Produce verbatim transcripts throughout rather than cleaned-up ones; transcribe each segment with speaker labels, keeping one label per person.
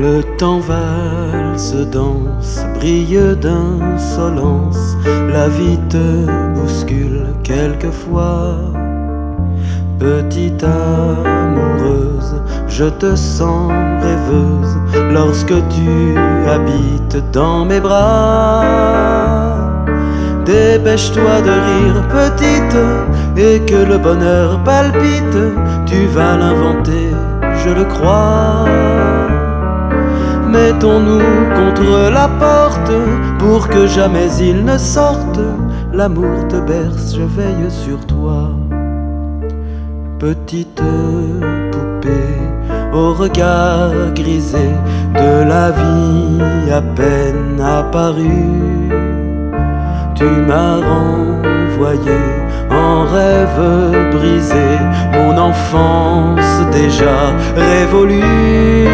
Speaker 1: Le temps valse, danse, brille d'insolence. La vie te bouscule quelquefois. Petite amoureuse, je te sens rêveuse lorsque tu habites dans mes bras. Dépêche-toi de rire, petite, et que le bonheur palpite. Tu vas l'inventer, je le crois. Mettons-nous contre la porte pour que jamais il ne sorte. L'amour te berce, je veille sur toi. Petite poupée au regard grisé de la vie à peine apparue, tu m'as renvoyé en rêve brisé mon enfance déjà révolue.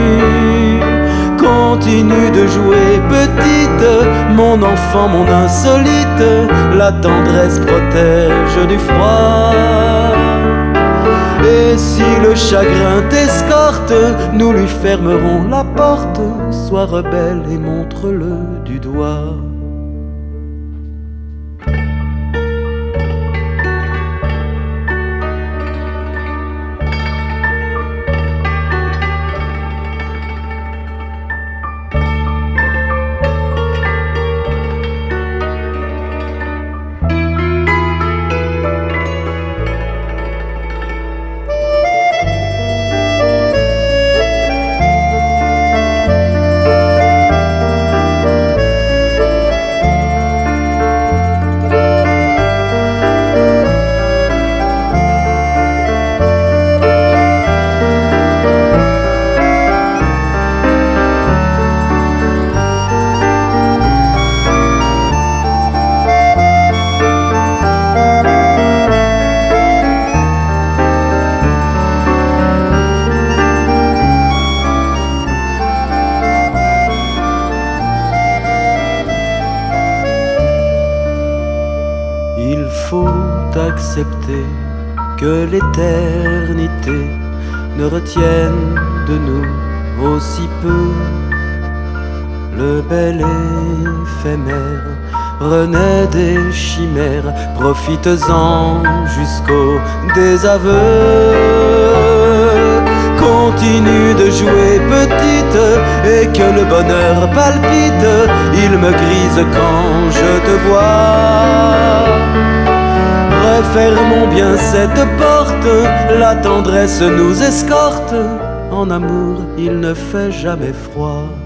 Speaker 1: Continue de jouer petite, mon enfant, mon insolite. La tendresse protège du froid. Et si le chagrin t'escorte, nous lui fermerons la porte. Sois rebelle et montre-le du doigt. Il faut accepter que l'éternité ne retienne de nous aussi peu. Le bel éphémère renaît des chimères, profites-en jusqu'au désaveu. Continue de jouer petite et que le bonheur palpite. Il me grise quand je te vois. Refermons bien cette porte, la tendresse nous escorte. En amour, il ne fait jamais froid.